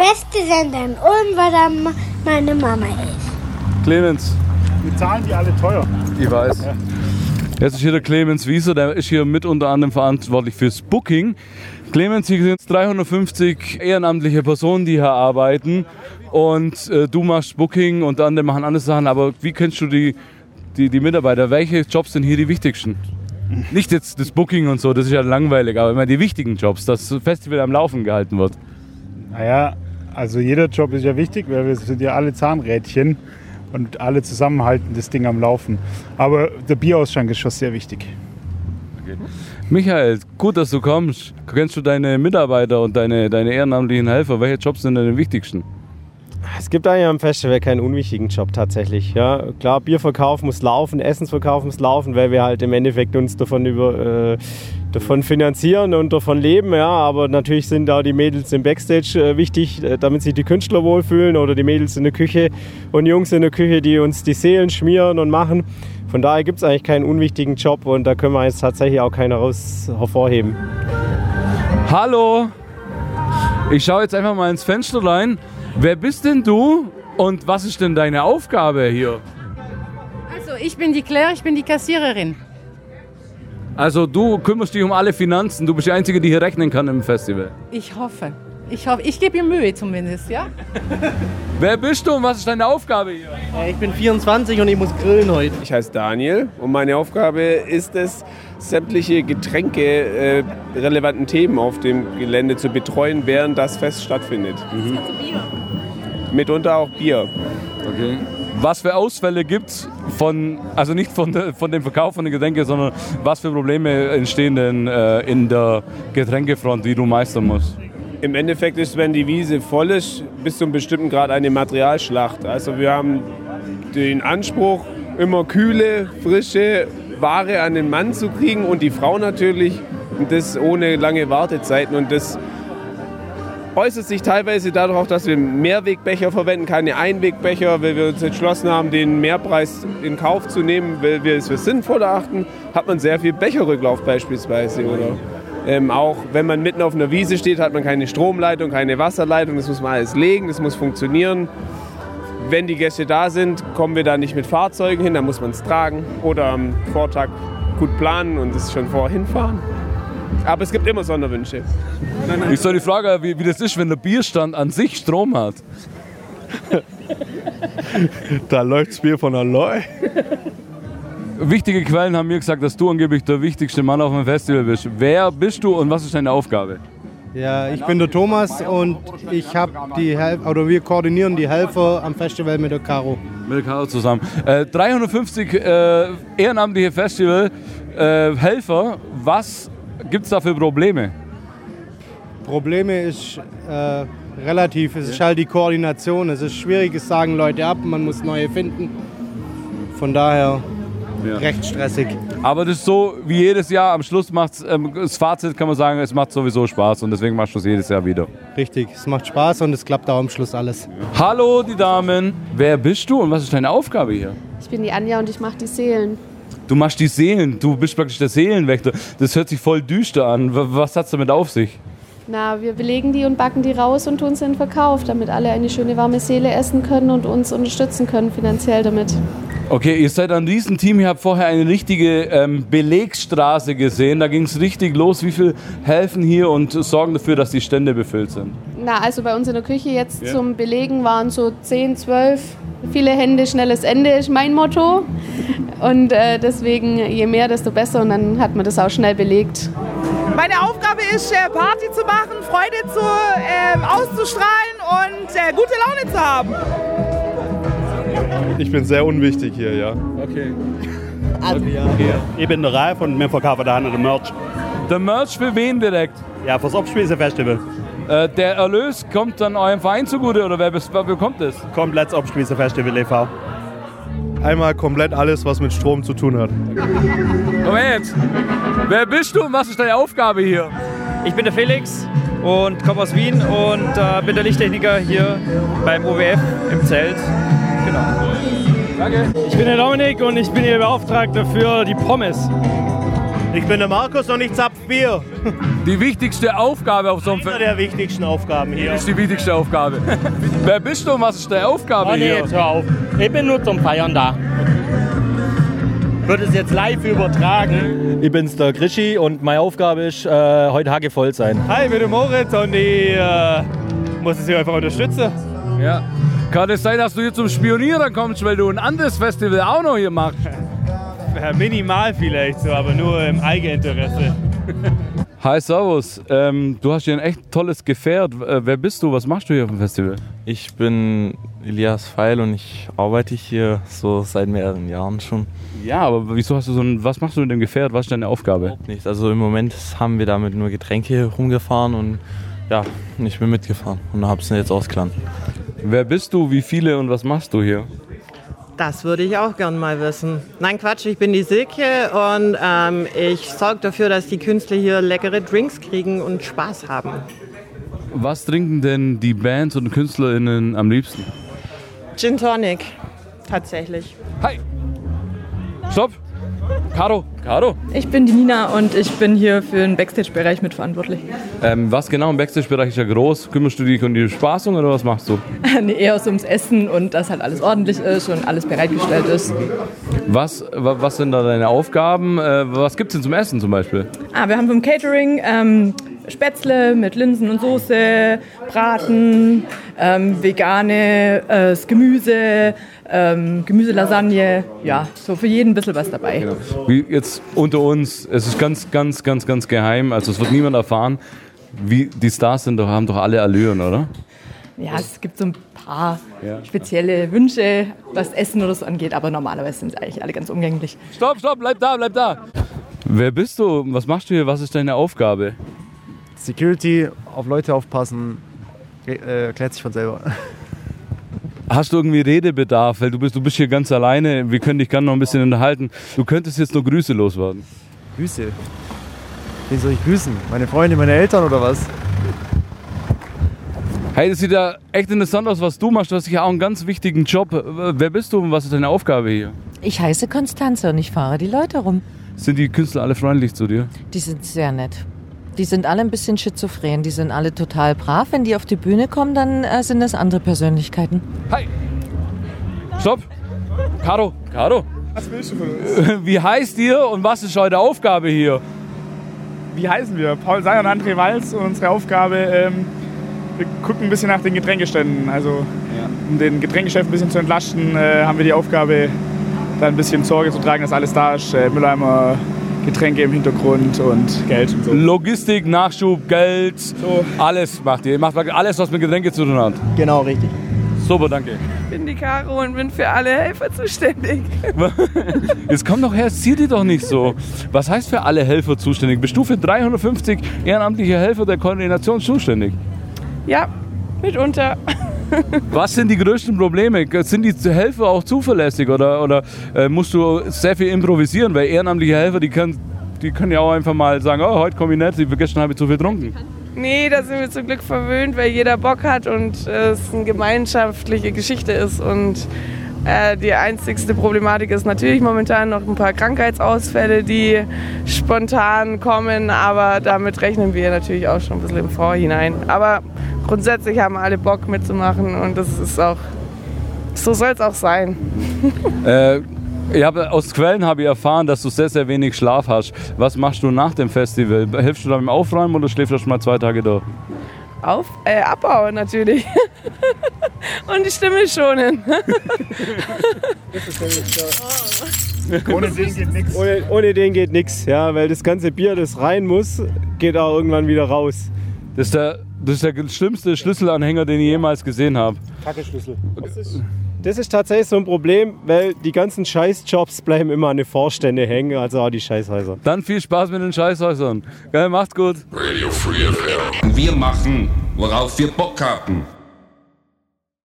beste Sender in Ulm, weil da meine Mama ist. Clemens. Wir zahlen die alle teuer. Ich weiß. Ja. Jetzt ist hier der Clemens Wieser, der ist hier mit unter anderem verantwortlich fürs Booking. Clemens, hier sind 350 ehrenamtliche Personen, die hier arbeiten. Und du machst Booking und andere machen andere Sachen. Aber wie kennst du die Mitarbeiter? Welche Jobs sind hier die wichtigsten? Nicht jetzt das Booking und so, das ist ja langweilig, aber immer die wichtigen Jobs, dass das Festival am Laufen gehalten wird. Naja, also jeder Job ist ja wichtig, weil wir sind ja alle Zahnrädchen und alle zusammen halten das Ding am Laufen. Aber der Bierausschank ist schon sehr wichtig. Okay. Michael, gut, dass du kommst. Kennst du deine Mitarbeiter und deine ehrenamtlichen Helfer? Welche Jobs sind denn die wichtigsten? Es gibt eigentlich am Festival keinen unwichtigen Job tatsächlich. Ja, klar, Bierverkauf muss laufen, Essensverkauf muss laufen, weil wir halt im Endeffekt uns davon finanzieren und davon leben. Ja, aber natürlich sind auch die Mädels im Backstage wichtig, damit sich die Künstler wohlfühlen, oder die Mädels in der Küche und Jungs in der Küche, die uns die Seelen schmieren und machen. Von daher gibt es eigentlich keinen unwichtigen Job und da können wir jetzt tatsächlich auch keinen hervorheben. Hallo! Ich schaue jetzt einfach mal ins Fenster rein. Wer bist denn du und was ist denn deine Aufgabe hier? Also ich bin die Claire, ich bin die Kassiererin. Also du kümmerst dich um alle Finanzen, du bist die Einzige, die hier rechnen kann im Festival. Ich hoffe. Ich gebe mir Mühe zumindest, ja? Wer bist du und was ist deine Aufgabe hier? Ich bin 24 und ich muss grillen heute. Ich heiße Daniel und meine Aufgabe ist es, sämtliche getränkerelevanten Themen auf dem Gelände zu betreuen, während das Fest stattfindet. Mhm. Also Bier? Mitunter auch Bier. Okay. Was für Ausfälle gibt es also nicht von dem Verkauf von den Getränken, sondern was für Probleme entstehen denn in der Getränkefront, die du meistern musst? Im Endeffekt ist, wenn die Wiese voll ist, bis zu einem bestimmten Grad eine Materialschlacht. Also wir haben den Anspruch, immer kühle, frische Ware an den Mann zu kriegen und die Frau natürlich, und das ohne lange Wartezeiten. Und das äußert sich teilweise dadurch, dass wir Mehrwegbecher verwenden, keine Einwegbecher, weil wir uns entschlossen haben, den Mehrpreis in Kauf zu nehmen, weil wir es für sinnvoll erachten, hat man sehr viel Becherrücklauf beispielsweise. Oder auch wenn man mitten auf einer Wiese steht, hat man keine Stromleitung, keine Wasserleitung, das muss man alles legen, das muss funktionieren. Wenn die Gäste da sind, kommen wir da nicht mit Fahrzeugen hin, dann muss man es tragen oder am Vortag gut planen und es schon vorher hinfahren. Aber es gibt immer Sonderwünsche. Ich soll die Frage, wie das ist, wenn der Bierstand an sich Strom hat. Da läuft das Bier von allein. Wichtige Quellen haben mir gesagt, dass du angeblich der wichtigste Mann auf dem Festival bist. Wer bist du und was ist deine Aufgabe? Ja, ich bin der Thomas und wir koordinieren die Helfer am Festival mit der Caro. Mit der Caro zusammen. 350 ehrenamtliche Festival-Helfer. Was gibt es da für Probleme? Probleme ist relativ. Es ist halt die Koordination. Es ist schwierig, es sagen Leute ab, man muss neue finden. Von daher recht stressig. Aber das ist so wie jedes Jahr. Am Schluss macht das Fazit, kann man sagen, es macht sowieso Spaß und deswegen machst du es jedes Jahr wieder. Richtig, es macht Spaß und es klappt auch am Schluss alles. Hallo die Damen, wer bist du und was ist deine Aufgabe hier? Ich bin die Anja und ich mache die Seelen. Du machst die Seelen, du bist praktisch der Seelenwächter. Das hört sich voll düster an. Was hat es damit auf sich? Na, wir belegen die und backen die raus und tun sie in den Verkauf, damit alle eine schöne warme Seele essen können und uns unterstützen können finanziell damit. Okay, ihr seid ein Riesenteam. Ich habe vorher eine richtige Belegstraße gesehen. Da ging es richtig los. Wie viel helfen hier und sorgen dafür, dass die Stände befüllt sind? Na, also bei uns in der Küche jetzt zum Belegen waren so 10, 12. Viele Hände, schnelles Ende ist mein Motto. Und deswegen, je mehr, desto besser. Und dann hat man das auch schnell belegt. Meine Aufgabe ist, Party zu machen, Freude auszustrahlen und gute Laune zu haben. Ich bin sehr unwichtig hier, ja. Okay. Ich bin der Ralf und wir verkaufen da den Merch. Der Merch für wen direkt? Ja, fürs Obspieße-Festival. Der Erlös kommt dann eurem Verein zugute oder wer bekommt das? Komplett Obspieße-Festival e.V. Einmal komplett alles, was mit Strom zu tun hat. Komm her jetzt. Wer bist du und was ist deine Aufgabe hier? Ich bin der Felix und komme aus Wien und bin der Lichttechniker hier beim OWF im Zelt. Genau. Danke. Ich bin der Dominik und ich bin hier Beauftragter für die Pommes. Ich bin der Markus und ich zapf Bier. Die wichtigste Aufgabe auf so einem Eine der wichtigsten Aufgaben hier. Das ist die wichtigste Aufgabe. Wer bist du und was ist deine Aufgabe Nee, hier? jetzt hör auf. Ich bin nur zum Feiern da. Ich würde es jetzt live übertragen. Ich bin's, der Grischi, und meine Aufgabe ist, heute hagevoll sein. Hi, ich bin der Moritz und ich muss es hier einfach unterstützen. Ja. Kann es sein, dass du hier zum Spionieren kommst, weil du ein anderes Festival auch noch hier machst? Minimal vielleicht so, aber nur im Eigeninteresse. Hi, servus. Du hast hier ein echt tolles Gefährt. Wer bist du? Was machst du hier auf dem Festival? Ich bin Elias Feil und ich arbeite hier so seit mehreren Jahren schon. Ja, aber wieso hast du was machst du mit dem Gefährt? Was ist deine Aufgabe? Überhaupt nicht. Also im Moment haben wir damit nur Getränke rumgefahren und ja, ich bin mitgefahren und habe es jetzt ausgeladen. Wer bist du? Wie viele und was machst du hier? Das würde ich auch gern mal wissen. Nein, Quatsch, ich bin die Silke und ich sorge dafür, dass die Künstler hier leckere Drinks kriegen und Spaß haben. Was trinken denn die Bands und KünstlerInnen am liebsten? Gin Tonic, tatsächlich. Hi! Stopp! Caro! Ich bin die Nina und ich bin hier für den Backstage-Bereich mitverantwortlich. Was genau im Backstage-Bereich ist ja groß? Kümmerst du dich um die Bespaßung oder was machst du? Nee, eher so ums Essen und dass halt alles ordentlich ist und alles bereitgestellt ist. Was sind da deine Aufgaben? Was gibt es denn zum Essen zum Beispiel? Wir haben vom Catering Spätzle mit Linsen und Soße, Braten, veganes Gemüse, Gemüselasagne, ja, so für jeden ein bisschen was dabei. Genau. Wie jetzt unter uns, es ist ganz geheim, also es wird niemand erfahren, wie die Stars sind, haben doch alle Allüren, oder? Ja, es gibt so ein paar spezielle Wünsche, was Essen oder so angeht, aber normalerweise sind sie eigentlich alle ganz umgänglich. Stopp, bleib da! Wer bist du? Was machst du hier? Was ist deine Aufgabe? Security, auf Leute aufpassen, erklärt sich von selber. Hast du irgendwie Redebedarf? Weil du bist hier ganz alleine, wir können dich gerne noch ein bisschen unterhalten. Du könntest jetzt nur Grüße loswerden. Grüße? Wen soll ich grüßen? Meine Freunde, meine Eltern oder was? Hey, das sieht ja echt interessant aus, was du machst. Du hast ja auch einen ganz wichtigen Job. Wer bist du und was ist deine Aufgabe hier? Ich heiße Konstanze und ich fahre die Leute rum. Sind die Künstler alle freundlich zu dir? Die sind sehr nett. Die sind alle ein bisschen schizophren. Die sind alle total brav. Wenn die auf die Bühne kommen, dann sind das andere Persönlichkeiten. Hi! Stopp! Caro! Was willst du von uns? Wie heißt ihr und was ist eure Aufgabe hier? Wie heißen wir? Paul Seyer und André Walz. Und unsere Aufgabe, wir gucken ein bisschen nach den Getränkeständen. Also um den Getränkegeschäft ein bisschen zu entlasten, haben wir die Aufgabe, da ein bisschen Sorge zu tragen, dass alles da ist. Mülleimer, Getränke im Hintergrund und Geld und so. Logistik, Nachschub, Geld, alles macht ihr. Ihr macht alles, was mit Getränke zu tun hat. Genau, richtig. Super, danke. Ich bin die Caro und bin für alle Helfer zuständig. Jetzt komm doch her, zieh dich doch nicht so. Was heißt für alle Helfer zuständig? Bist du für 350 ehrenamtliche Helfer der Koordination zuständig? Ja, mitunter. Was sind die größten Probleme? Sind die Helfer auch zuverlässig oder musst du sehr viel improvisieren? Weil ehrenamtliche Helfer, die können ja auch einfach mal sagen, oh, heute komme ich nicht, gestern habe ich zu viel getrunken. Nee, da sind wir zum Glück verwöhnt, weil jeder Bock hat und es eine gemeinschaftliche Geschichte ist. Und die einzigste Problematik ist natürlich momentan noch ein paar Krankheitsausfälle, die spontan kommen, aber damit rechnen wir natürlich auch schon ein bisschen im Vorhinein. Aber grundsätzlich haben alle Bock mitzumachen und das ist auch, so soll es auch sein. Aus Quellen habe ich erfahren, dass du sehr, sehr wenig Schlaf hast. Was machst du nach dem Festival? Hilfst du da beim Aufräumen oder schläfst du schon mal 2 Tage da? Abbauen natürlich. Und die Stimme schonen. Ohne den geht nichts. Ohne den geht nichts, ja, weil das ganze Bier, das rein muss, geht auch irgendwann wieder raus. Das ist der schlimmste Schlüsselanhänger, den ich jemals gesehen habe. Kacke-Schlüssel. Das ist tatsächlich so ein Problem, weil die ganzen Scheißjobs bleiben immer an den Vorstände hängen, also auch die Scheißhäuser. Dann viel Spaß mit den Scheißhäusern. Geil, macht's gut. Radio Free FM. Wir machen, worauf wir Bock haben.